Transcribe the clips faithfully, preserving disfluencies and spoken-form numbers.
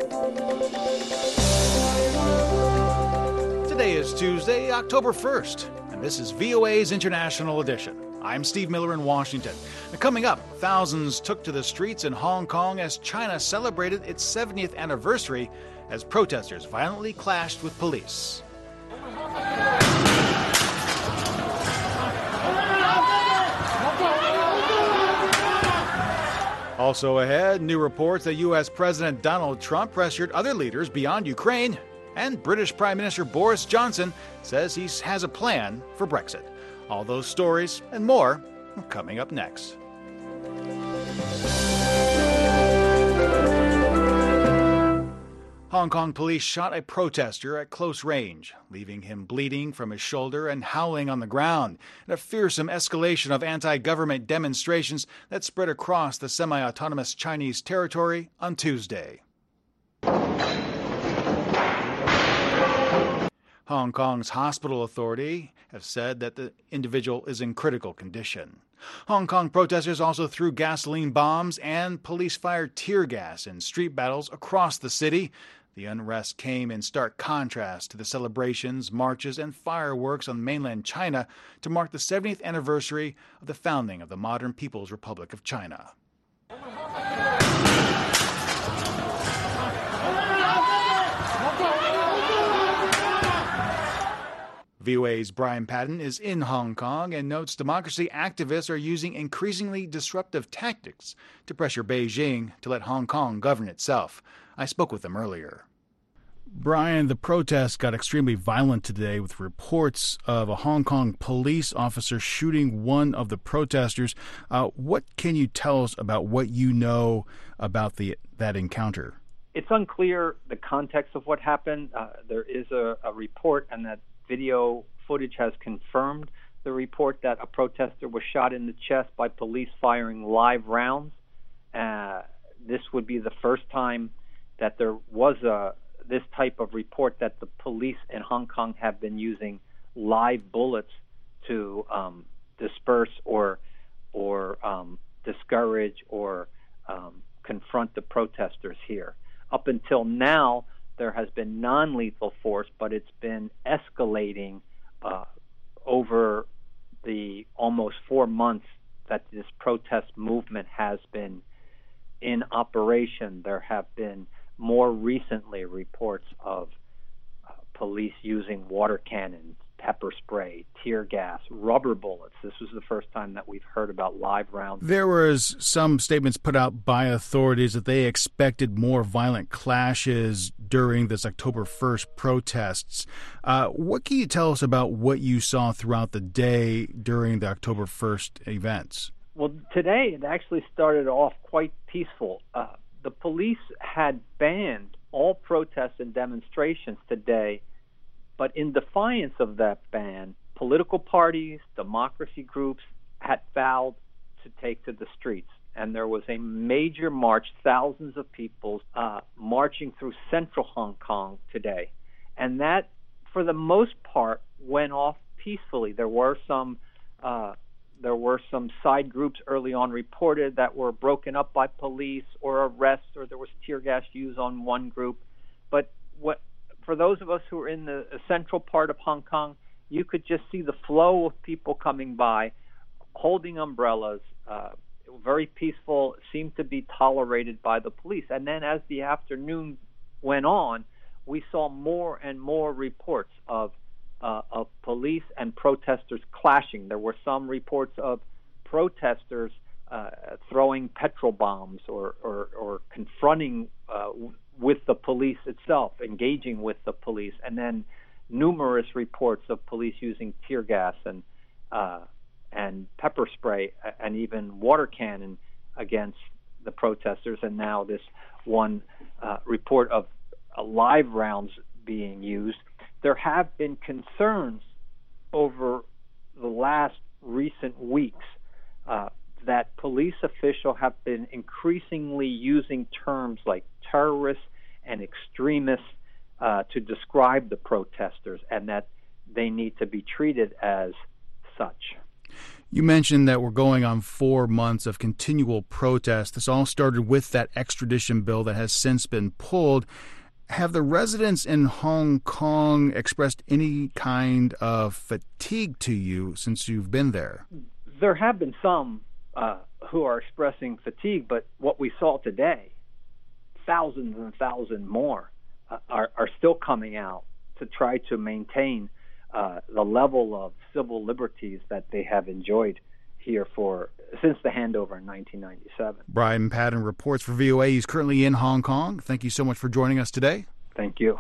Today is Tuesday, October first, and this is V O A's International Edition. I'm Steve Miller in Washington. Now, coming up, thousands took to the streets in Hong Kong as China celebrated its seventieth anniversary as protesters violently clashed with police. Also ahead, new reports that U S. President Donald Trump pressured other leaders beyond Ukraine, and British Prime Minister Boris Johnson says he has a plan for Brexit. All those stories and more are coming up next. Hong Kong police shot a protester at close range, leaving him bleeding from his shoulder and howling on the ground in a fearsome escalation of anti-government demonstrations that spread across the semi-autonomous Chinese territory on Tuesday. Hong Kong's hospital authority have said that the individual is in critical condition. Hong Kong protesters also threw gasoline bombs and police-fired tear gas in street battles across the city. The unrest came in stark contrast to the celebrations, marches, and fireworks on mainland China to mark the seventieth anniversary of the founding of the modern People's Republic of China. V O A's Brian Patton is in Hong Kong and notes democracy activists are using increasingly disruptive tactics to pressure Beijing to let Hong Kong govern itself. I spoke with him earlier. Brian, the protests got extremely violent today with reports of a Hong Kong police officer shooting one of the protesters. Uh, what can you tell us about what you know about the that encounter? It's unclear the context of what happened. Uh, there is a, a report, and that video footage has confirmed the report that a protester was shot in the chest by police firing live rounds. Uh, this would be the first time that there was a this type of report that the police in Hong Kong have been using live bullets to um, disperse or or um, discourage or um, confront the protesters here. Up until now, there has been non-lethal force, but it's been escalating uh, over the almost four months that this protest movement has been in operation. There have been more recently reports of uh, police using water cannons, pepper spray, tear gas, rubber bullets. This was the first time that we've heard about live rounds. There was some statements put out by authorities that they expected more violent clashes during this October first protests. Uh, what can you tell us about what you saw throughout the day during the October first events? Well, today it actually started off quite peaceful. Uh, the police had banned all protests and demonstrations today, but in defiance of that ban, political parties, democracy groups had vowed to take to the streets. And there was a major march, thousands of people uh, marching through central Hong Kong today. And that, for the most part, went off peacefully. There were some uh, there were some side groups early on reported that were broken up by police or arrests, or there was tear gas used on one group. But what for those of us who are in the central part of Hong Kong, you could just see the flow of people coming by, holding umbrellas, uh, very peaceful, seemed to be tolerated by the police. And then as the afternoon went on, we saw more and more reports of uh, of police and protesters clashing. There were some reports of protesters uh, throwing petrol bombs or, or, or confronting uh, with the police itself, engaging with the police, and then numerous reports of police using tear gas and uh, and pepper spray and even water cannon against the protesters. And now this one uh, report of uh, live rounds being used. There have been concerns over the last recent weeks uh, that police officials have been increasingly using terms like terrorists and extremists uh, to describe the protesters, and that they need to be treated as such. You mentioned that we're going on four months of continual protest. This all started with that extradition bill that has since been pulled. Have the residents in Hong Kong expressed any kind of fatigue to you since you've been there? There have been some uh, who are expressing fatigue, but what we saw today, thousands and thousands more, uh, are, are still coming out to try to maintain uh, the level of civil liberties that they have enjoyed here for since the handover in nineteen ninety-seven. Brian Padden reports for V O A. He's currently in Hong Kong. Thank you so much for joining us today. Thank you.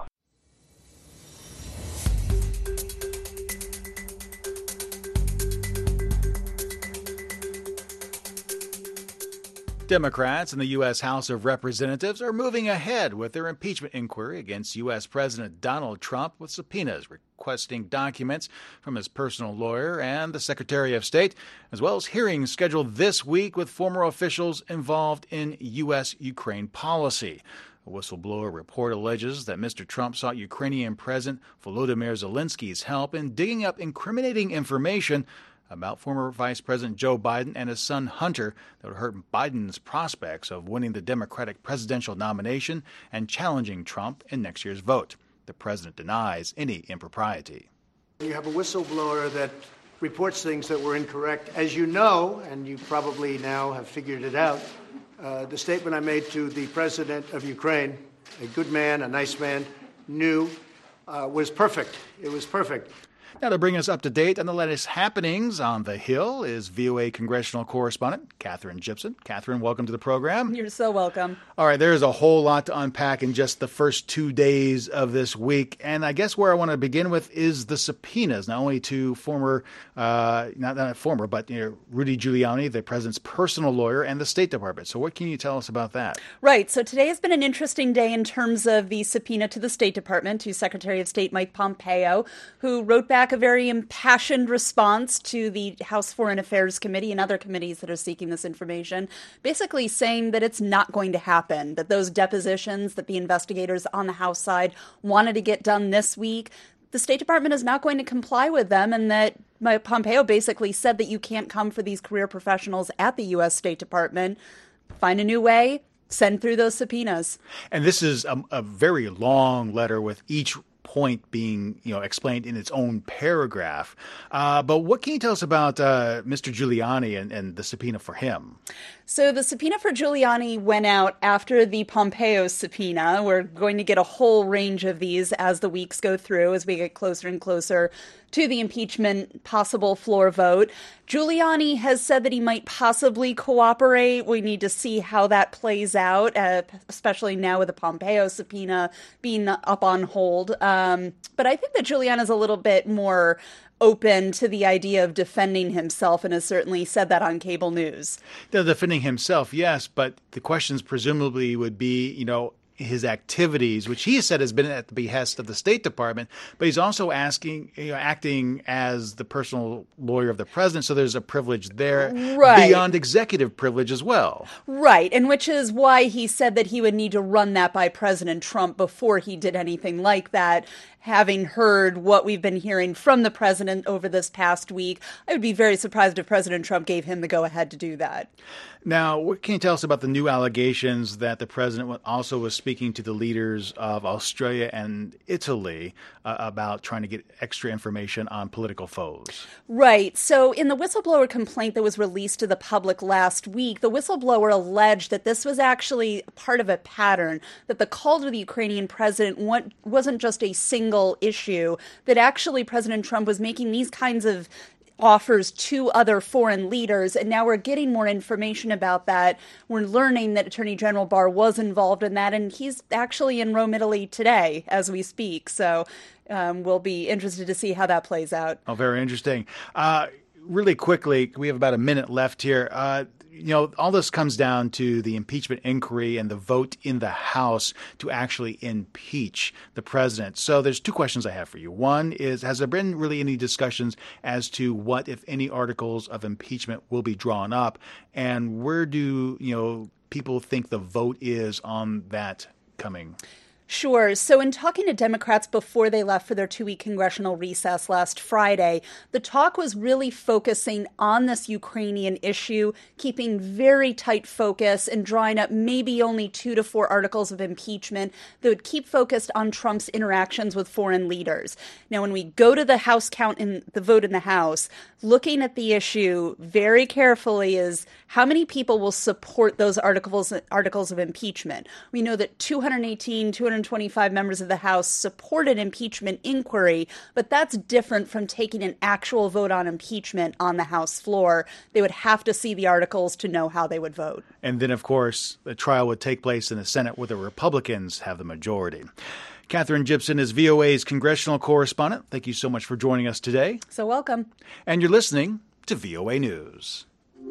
Democrats in the U S House of Representatives are moving ahead with their impeachment inquiry against U S President Donald Trump with subpoenas requesting documents from his personal lawyer and the Secretary of State, as well as hearings scheduled this week with former officials involved in U S Ukraine policy. A whistleblower report alleges that Mister Trump sought Ukrainian President Volodymyr Zelensky's help in digging up incriminating information about former Vice President Joe Biden and his son Hunter that would hurt Biden's prospects of winning the Democratic presidential nomination and challenging Trump in next year's vote. The president denies any impropriety. You have a whistleblower that reports things that were incorrect. As you know, and you probably now have figured it out, uh, the statement I made to the president of Ukraine, a good man, a nice man, knew uh, was perfect. It was perfect. Now, to bring us up to date on the latest happenings on the Hill is V O A congressional correspondent Katherine Gypson. Katherine, welcome to the program. You're so welcome. All right, there's a whole lot to unpack in just the first two days of this week. And I guess where I want to begin with is the subpoenas, not only to former, uh, not, not former, but you know, Rudy Giuliani, the president's personal lawyer, and the State Department. So what can you tell us about that? Right. So today has been an interesting day in terms of the subpoena to the State Department, to Secretary of State Mike Pompeo, who wrote back a very impassioned response to the House Foreign Affairs Committee and other committees that are seeking this information, basically saying that it's not going to happen, that those depositions that the investigators on the House side wanted to get done this week, the State Department is not going to comply with them, and that Pompeo basically said that you can't come for these career professionals at the U S State Department. Find a new way, send through those subpoenas. And this is a, a very long letter with each point being, you know, explained in its own paragraph. Uh, but what can you tell us about uh, Mister Giuliani and, and the subpoena for him? So the subpoena for Giuliani went out after the Pompeo subpoena. We're going to get a whole range of these as the weeks go through, as we get closer and closer to the impeachment possible floor vote. Giuliani has said that he might possibly cooperate. We need to see how that plays out, uh, especially now with the Pompeo subpoena being up on hold. Um, but I think that Giuliani is a little bit more open to the idea of defending himself and has certainly said that on cable news. The defending himself, yes, but the questions presumably would be, you know, his activities, which he has said has been at the behest of the State Department, but he's also asking, you know, acting as the personal lawyer of the president. So there's a privilege there, right, beyond executive privilege as well. Right. And which is why he said that he would need to run that by President Trump before he did anything like that. Having heard what we've been hearing from the president over this past week, I would be very surprised if President Trump gave him the go-ahead to do that. Now, what can you tell us about the new allegations that the president also was speaking to the leaders of Australia and Italy uh, about trying to get extra information on political foes? Right. So in the whistleblower complaint that was released to the public last week, the whistleblower alleged that this was actually part of a pattern, that the call to the Ukrainian president wasn't just a single issue, that actually President Trump was making these kinds of offers to other foreign leaders, and now we're getting more information about that. We're learning that Attorney General Barr was involved in that, and he's actually in Rome, Italy today as we speak. So um, we'll be interested to see how that plays out. Oh, very interesting. Uh, really quickly, we have about a minute left here. Uh, You know, all this comes down to the impeachment inquiry and the vote in the House to actually impeach the president. So there's two questions I have for you. One is, has there been really any discussions as to what, if any, articles of impeachment will be drawn up? And where do, you know, people think the vote is on that coming? Sure. So in talking to Democrats before they left for their two-week congressional recess last Friday, the talk was really focusing on this Ukrainian issue, keeping very tight focus and drawing up maybe only two to four articles of impeachment that would keep focused on Trump's interactions with foreign leaders. Now, when we go to the House count in the vote in the House, looking at the issue very carefully is how many people will support those articles articles of impeachment. We know that two hundred eighteen, two hundred twenty-five members of the House supported impeachment inquiry, but that's different from taking an actual vote on impeachment on the House floor. They would have to see the articles to know how they would vote. And then, of course, the trial would take place in the Senate where the Republicans have the majority. Katherine Gibson is V O A's congressional correspondent. Thank you so much for joining us today. So welcome. And you're listening to V O A News.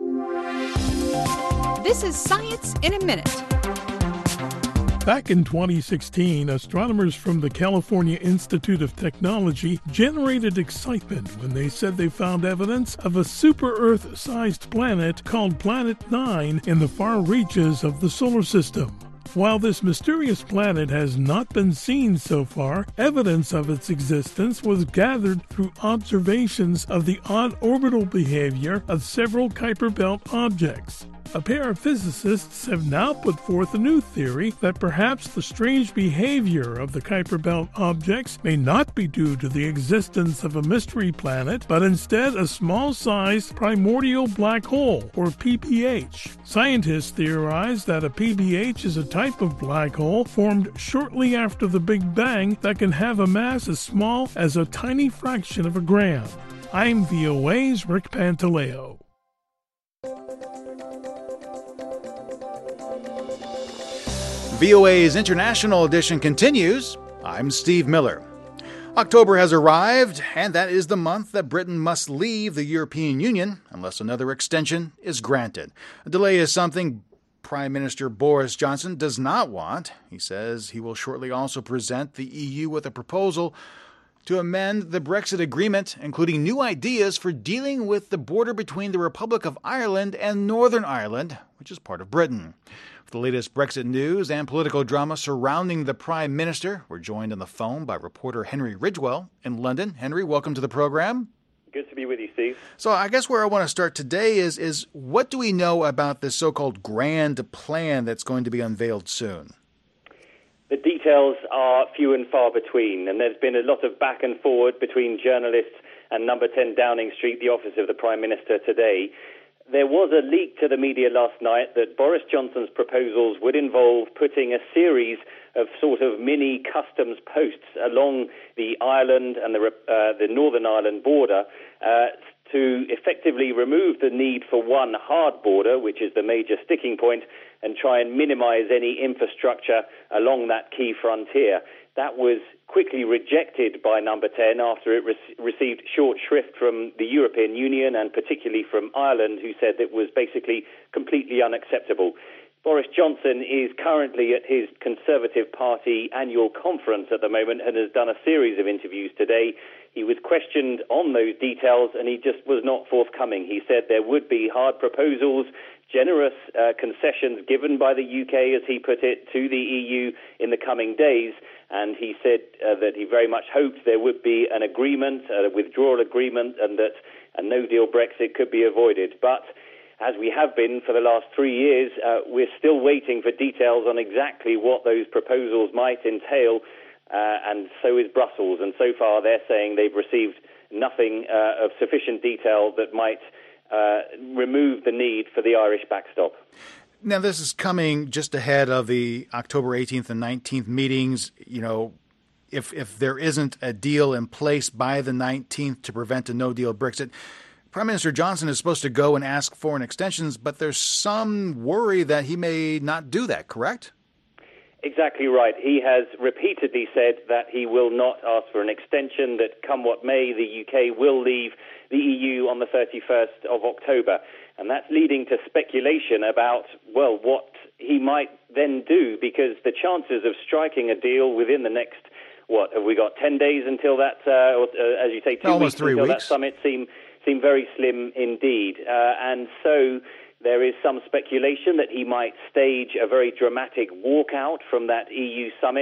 This is Science in a Minute. Back in twenty sixteen, astronomers from the California Institute of Technology generated excitement when they said they found evidence of a super-Earth-sized planet called Planet Nine in the far reaches of the solar system. While this mysterious planet has not been seen so far, evidence of its existence was gathered through observations of the odd orbital behavior of several Kuiper Belt objects. A pair of physicists have now put forth a new theory that perhaps the strange behavior of the Kuiper Belt objects may not be due to the existence of a mystery planet, but instead a small-sized primordial black hole, or P B H. Scientists theorize that a P B H is a type of black hole formed shortly after the Big Bang that can have a mass as small as a tiny fraction of a gram. I'm V O A's Rick Pantaleo. V O A's International Edition continues. I'm Steve Miller. October has arrived, and that is the month that Britain must leave the European Union unless another extension is granted. A delay is something Prime Minister Boris Johnson does not want. He says he will shortly also present the E U with a proposal to amend the Brexit agreement, including new ideas for dealing with the border between the Republic of Ireland and Northern Ireland, which is part of Britain. For the latest Brexit news and political drama surrounding the Prime Minister, we're joined on the phone by reporter Henry Ridgwell in London. Henry, welcome to the program. Good to be with you, Steve. So I guess where I want to start today is, is what do we know about this so-called grand plan that's going to be unveiled soon? The details are few and far between, and there's been a lot of back and forward between journalists and number ten Downing Street, the office of the Prime Minister, today. There was a leak to the media last night that Boris Johnson's proposals would involve putting a series of sort of mini customs posts along the Ireland and the, uh, the Northern Ireland border uh, to effectively remove the need for one hard border, which is the major sticking point, and try and minimize any infrastructure along that key frontier. That was quickly rejected by Number ten after it re- received short shrift from the European Union and particularly from Ireland, who said it was basically completely unacceptable. Boris Johnson is currently at his Conservative Party annual conference at the moment and has done a series of interviews today. He was questioned on those details and he just was not forthcoming. He said there would be hard proposals, generous uh, concessions given by the U K, as he put it, to the E U in the coming days. And he said uh, that he very much hoped there would be an agreement, a withdrawal agreement, and that a no-deal Brexit could be avoided. But as we have been for the last three years, uh, we're still waiting for details on exactly what those proposals might entail, uh, and so is Brussels. And so far they're saying they've received nothing uh, of sufficient detail that might uh, remove the need for the Irish backstop. Now, this is coming just ahead of the October eighteenth and nineteenth meetings. You know, if if there isn't a deal in place by the nineteenth to prevent a no-deal Brexit, Prime Minister Johnson is supposed to go and ask for an extension, but there's some worry that he may not do that, correct? Exactly right. He has repeatedly said that he will not ask for an extension, that come what may, the U K will leave the E U on the thirty-first of October. And that's leading to speculation about, well, what he might then do, because the chances of striking a deal within the next, what, have we got ten days until that, uh, or, uh, as you say, two Almost weeks three until weeks. that summit seem, seem very slim indeed. Uh, and so there is some speculation that he might stage a very dramatic walkout from that E U summit.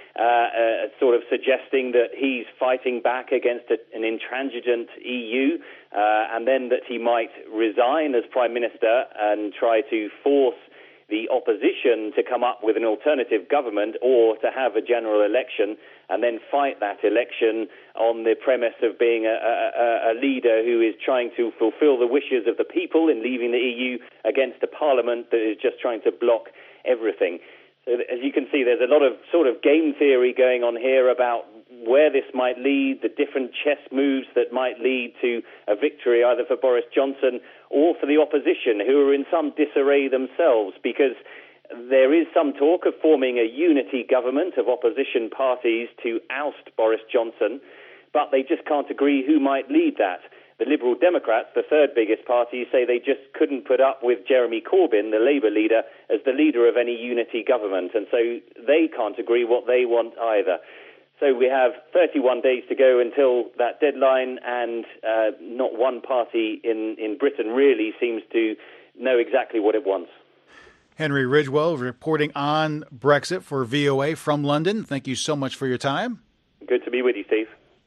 uh, uh, sort of suggesting that he's fighting back against a, an intransigent E U, uh, and then that he might resign as Prime Minister and try to force the opposition to come up with an alternative government or to have a general election and then fight that election on the premise of being a, a, a leader who is trying to fulfill the wishes of the people in leaving the E U against a parliament that is just trying to block everything. So as you can see, there's a lot of sort of game theory going on here about where this might lead, the different chess moves that might lead to a victory either for Boris Johnson or for the opposition, who are in some disarray themselves, because there is some talk of forming a unity government of opposition parties to oust Boris Johnson, but they just can't agree who might lead that. The Liberal Democrats, the third biggest party, say they just couldn't put up with Jeremy Corbyn, the Labour leader, as the leader of any unity government, and so they can't agree what they want either. So we have thirty-one days to go until that deadline, and uh, not one party in, in Britain really seems to know exactly what it wants. Henry Ridgwell reporting on Brexit for V O A from London. Thank you so much for your time. Good to be with you, Steve.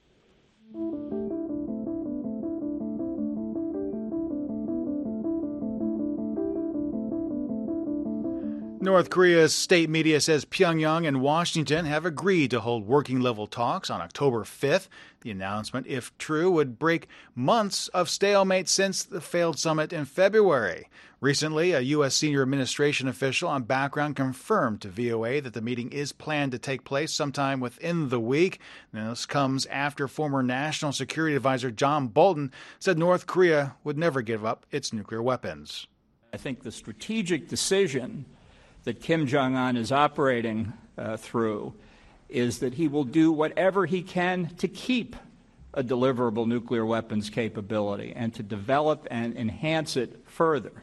North Korea's state media says Pyongyang and Washington have agreed to hold working-level talks on October fifth. The announcement, if true, would break months of stalemate since the failed summit in February. Recently, a U S senior administration official on background confirmed to V O A that the meeting is planned to take place sometime within the week. Now, this comes after former National Security Advisor John Bolton said North Korea would never give up its nuclear weapons. I think the strategic decision that Kim Jong-un is operating uh, through is that he will do whatever he can to keep a deliverable nuclear weapons capability and to develop and enhance it further.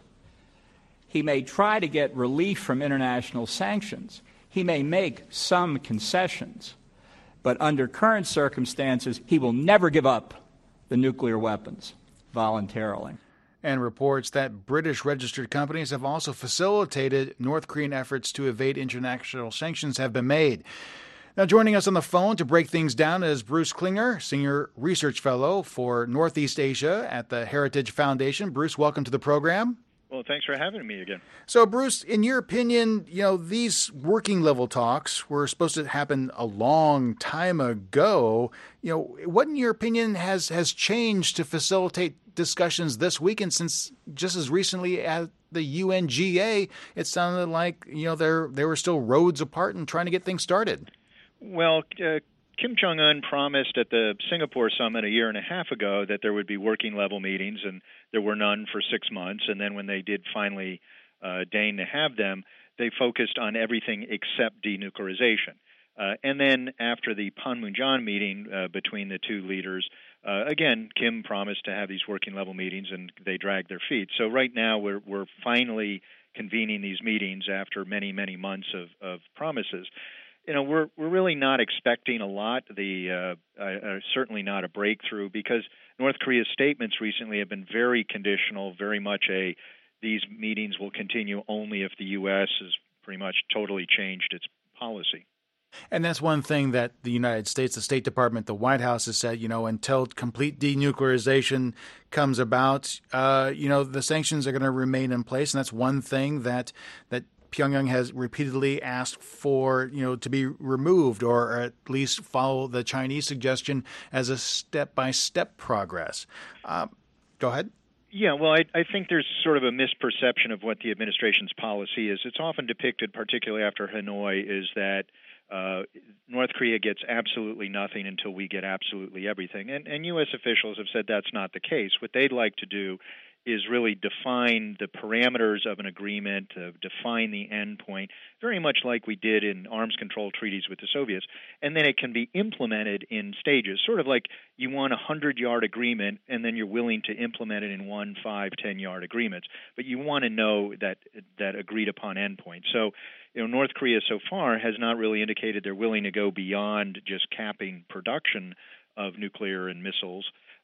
He may try to get relief from international sanctions. He may make some concessions. But under current circumstances, he will never give up the nuclear weapons voluntarily. And reports that British registered companies have also facilitated North Korean efforts to evade international sanctions have been made. Now, joining us on the phone to break things down is Bruce Klinger, Senior Research Fellow for Northeast Asia at the Heritage Foundation. Bruce, welcome to the program. Well, thanks for having me again. So, Bruce, in your opinion, you know, these working level talks were supposed to happen a long time ago. You know, what, in your opinion, has, has changed to facilitate discussions this weekend, since just as recently at the U N G A, it sounded like, you know, there there were still roads apart and trying to get things started? Well, uh, Kim Jong-un promised at the Singapore summit a year and a half ago that there would be working-level meetings, and there were none for six months. And then when they did finally uh, deign to have them, they focused on everything except denuclearization. Uh, and then after the Panmunjom meeting uh, between the two leaders, uh, again, Kim promised to have these working-level meetings, and they dragged their feet. So right now we're we're finally convening these meetings after many, many months of, of promises. You know, we're we're really not expecting a lot. The uh, uh, certainly not a breakthrough, because North Korea's statements recently have been very conditional, very much a these meetings will continue only if the U S has pretty much totally changed its policy. And that's one thing that the United States, the State Department, the White House has said, you know, until complete denuclearization comes about, uh, you know, the sanctions are going to remain in place. And that's one thing that that Pyongyang has repeatedly asked for, you know, to be removed, or at least follow the Chinese suggestion as a step-by-step progress. Uh, go ahead. Yeah, well, I, I think there's sort of a misperception of what the administration's policy is. It's often depicted, particularly after Hanoi, is that uh, North Korea gets absolutely nothing until we get absolutely everything. And, and U S officials have said that's not the case. What they'd like to do is really define the parameters of an agreement, uh, define the end point, very much like we did in arms control treaties with the Soviets, and then it can be implemented in stages, sort of like you want a hundred-yard agreement, and then you're willing to implement it in one, five, ten-yard agreements, but you want to know that that agreed-upon end point. So, you know, North Korea so far has not really indicated they're willing to go beyond just capping production of nuclear and missiles.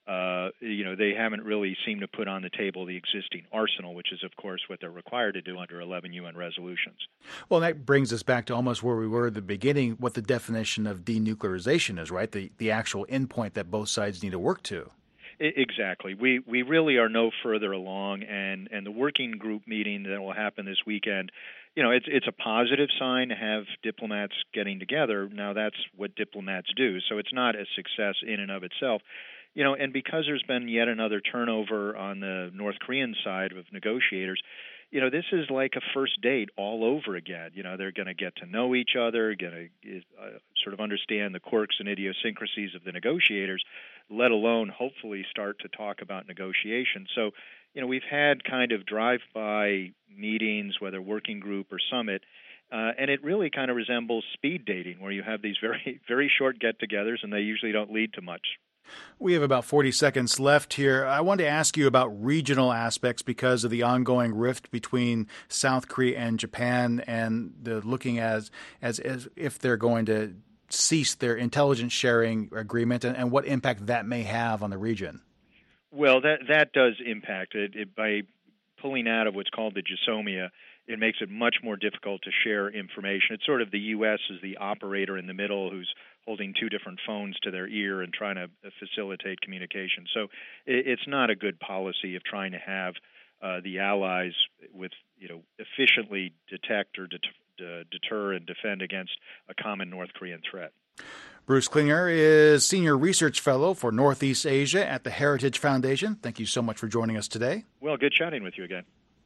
uh, you know, they haven't really seemed to put on the table the existing arsenal, which is, of course, what they're required to do under eleven U N resolutions. Well, that brings us back to almost where we were at the beginning, what the definition of denuclearization is, right? The the actual endpoint that both sides need to work to. Exactly. We we really are no further along, and, and the working group meeting that will happen this weekend, you know, it's it's a positive sign to have diplomats getting together. Now, that's what diplomats do, so it's not a success in and of itself. You know, and because there's been yet another turnover on the North Korean side of negotiators, you know, this is like a first date all over again. You know, they're going to get to know each other, going to uh, sort of understand the quirks and idiosyncrasies of the negotiators, let alone hopefully start to talk about negotiation. So, you know, we've had kind of drive-by meetings, whether working group or summit, uh, and it really kind of resembles speed dating, where you have these very, very short get-togethers, and they usually don't lead to much. We have about forty seconds left here. I wanted to ask you about regional aspects because of the ongoing rift between South Korea and Japan, and the looking as as, as if they're going to cease their intelligence sharing agreement, and, and what impact that may have on the region. Well, that that does impact it. it by pulling out of what's called the GSOMIA. It makes it much more difficult to share information. It's sort of the U S as the operator in the middle who's holding two different phones to their ear and trying to facilitate communication. So it's not a good policy of trying to have uh, the allies with, you know, efficiently detect or det- deter and defend against a common North Korean threat. Bruce Klinger is Senior Research Fellow for Northeast Asia at the Heritage Foundation. Thank you so much for joining us today. Well, good chatting with you again.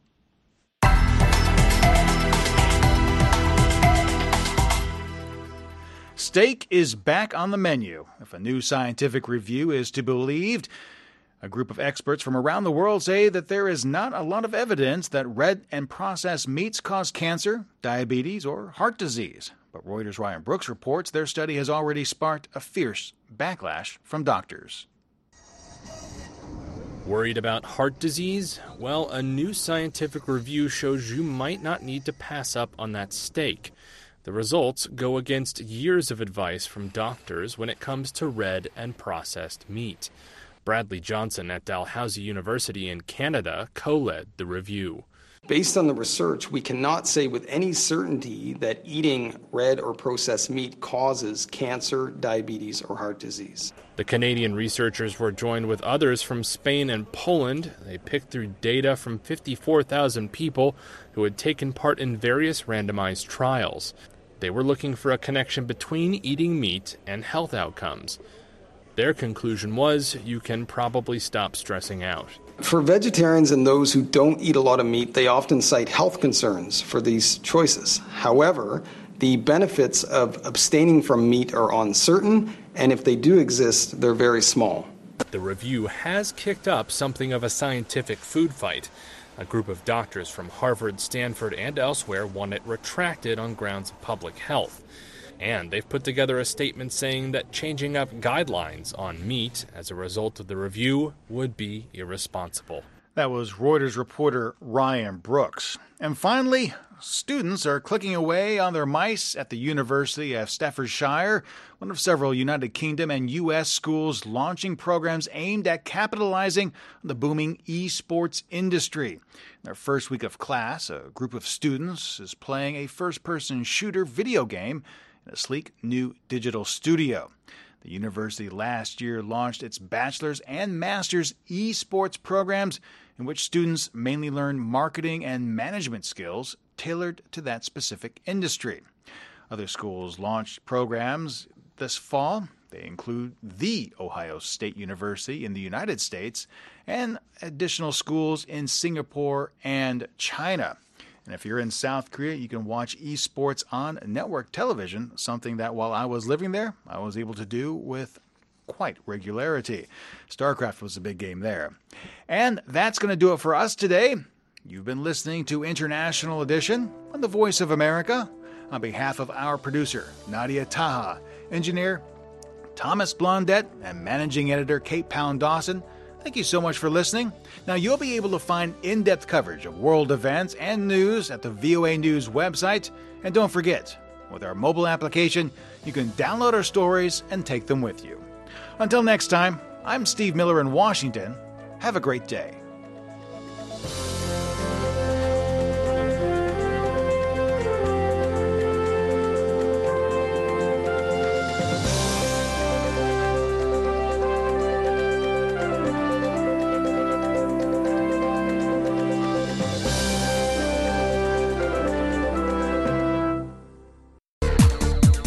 Steak is back on the menu. If a new scientific review is to be believed, a group of experts from around the world say that there is not a lot of evidence that red and processed meats cause cancer, diabetes, or heart disease. But Reuters' Ryan Brooks reports their study has already sparked a fierce backlash from doctors. Worried about heart disease? Well, a new scientific review shows you might not need to pass up on that steak. The results go against years of advice from doctors when it comes to red and processed meat. Bradley Johnson at Dalhousie University in Canada co-led the review. Based on the research, we cannot say with any certainty that eating red or processed meat causes cancer, diabetes, or heart disease. The Canadian researchers were joined with others from Spain and Poland. They picked through data from fifty-four thousand people who had taken part in various randomized trials. They were looking for a connection between eating meat and health outcomes. Their conclusion was you can probably stop stressing out. For vegetarians and those who don't eat a lot of meat, they often cite health concerns for these choices. However, the benefits of abstaining from meat are uncertain, and if they do exist, they're very small. The review has kicked up something of a scientific food fight. A group of doctors from Harvard, Stanford, and elsewhere want it retracted on grounds of public health. And they've put together a statement saying that changing up guidelines on meat as a result of the review would be irresponsible. That was Reuters reporter Ryan Brooks. And finally, students are clicking away on their mice at the University of Staffordshire, one of several United Kingdom and U S schools launching programs aimed at capitalizing on the booming esports industry. In their first week of class, a group of students is playing a first-person shooter video game in a sleek new digital studio. The university last year launched its bachelor's and master's esports programs in which students mainly learn marketing and management skills tailored to that specific industry. Other schools launched programs this fall. They include the Ohio State University in the United States and additional schools in Singapore and China. And if you're in South Korea, you can watch esports on network television, something that while I was living there, I was able to do with quite regularity. StarCraft was a big game there. And that's going to do it for us today. You've been listening to International Edition on the Voice of America. On behalf of our producer, Nadia Taha, engineer Thomas Blondet, and managing editor Kate Pound-Dawson, thank you so much for listening. Now, you'll be able to find in-depth coverage of world events and news at the V O A News website. And don't forget, with our mobile application, you can download our stories and take them with you. Until next time, I'm Steve Miller in Washington. Have a great day.